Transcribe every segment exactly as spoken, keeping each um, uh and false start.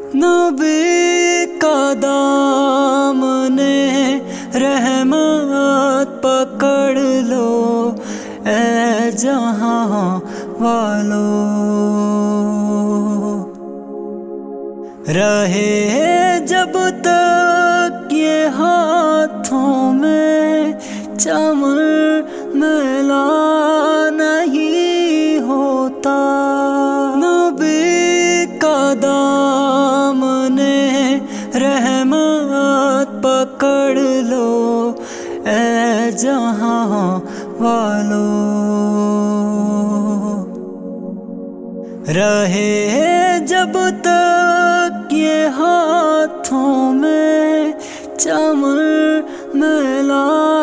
नबी का दामने रहमत पकड़ लो ऐ जहां वालों। रहे जब तक ये हाथों में चमन मिला नहीं होता, नबी का दामने रहमत पकड़ लो ऐ जहां वालों। रहे जब तक ये हाथों में चमन मिला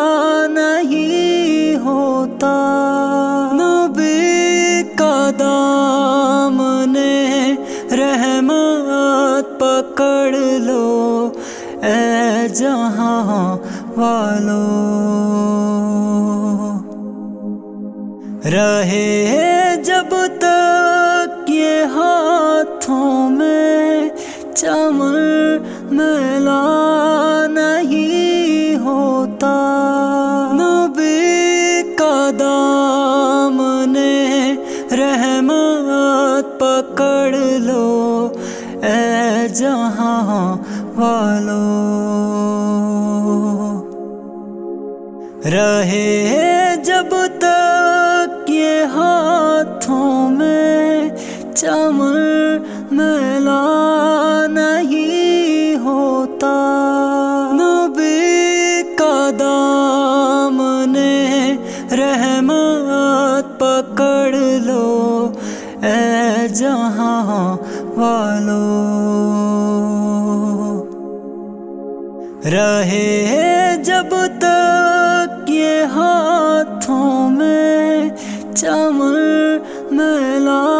नहीं होता, नबी का दामने रहमत पकड़ लो ऐ जहां वालों। रहे जब तक ये हाथों में चमन मिला नहीं होता, नबी का दामने रहमत पकड़ लो ऐ जहां वालों। रहे जब तक ये हाथों में चमन मिला नहीं होता, नबी का दामने रहमत पकड़ लो ऐ जहां वालों। रहे जब तक ये हाथों में चमन मिला